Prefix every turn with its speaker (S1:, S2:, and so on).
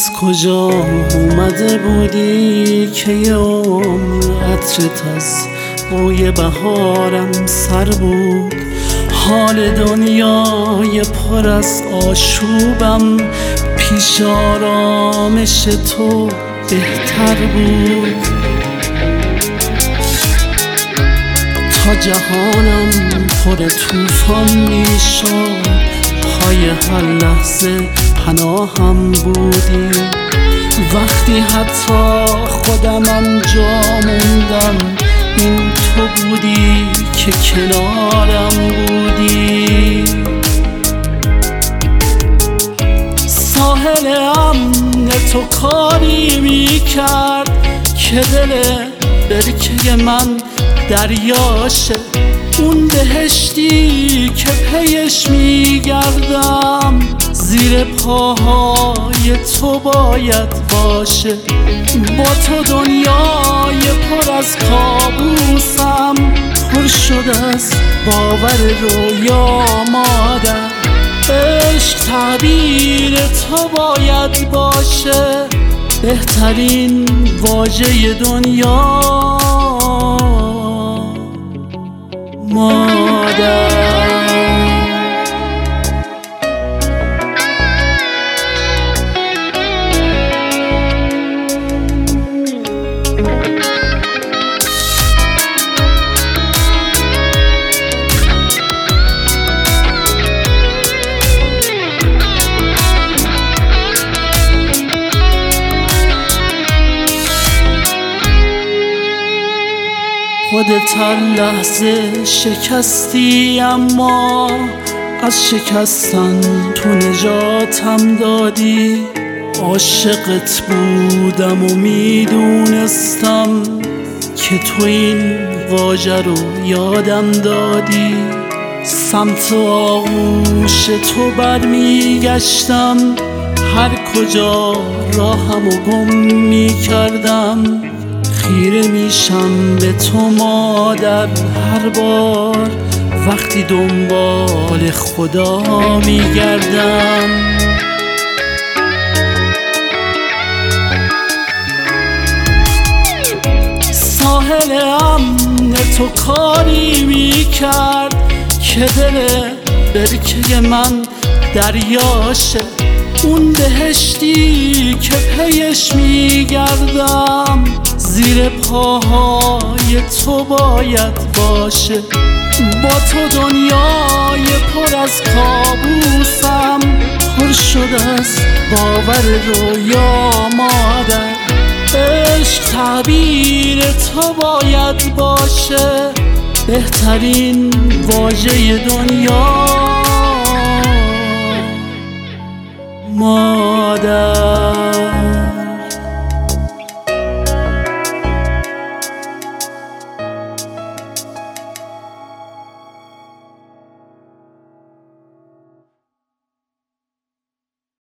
S1: از کجا اومده بودی که یه عمر عطرت از بوی بهارم سر بود؟ حال دنیای پر از آشوبم پیش آرامش تو بهتر بود. تا جهانم پر طوفان میشد پای هر لحظه پناهم بودی. وقتی حتی خودمم جا موندم این تو بودی که کنارم بودی. ساحل امن تو کاری میکرد که دل برکه من دریاشه، اون بهشتی که پیش میگردم زیر پاهای تو باید باشه. با تو دنیای پر از کابوسم پر شده از باور رویا مادر. عشق تعبیر تو باید باشه، بهترین واژه دنیا مادر. خودت هر لحظه شکستی اما از شکستن تو نجاتم دادی. عاشقت بودم و میدونستم که تو این واژه رو یادم دادی. سمت آغوش تو برمیگشتم، هر کجا راهمو گم میکردم. خیره میشم به تو مادر هر بار وقتی دنبال خدا میگردم. ساحل امن تو کاری میکرد که دل برکه من دریاشه، اون بهشتی که پیش میگردم زیر پاهای تو باید باشه. با تو دنیای پر از کابوسم پر شده از باور رویا مادر. عشق تعبیر تو باید باشه، بهترین واژه دنیا مادر.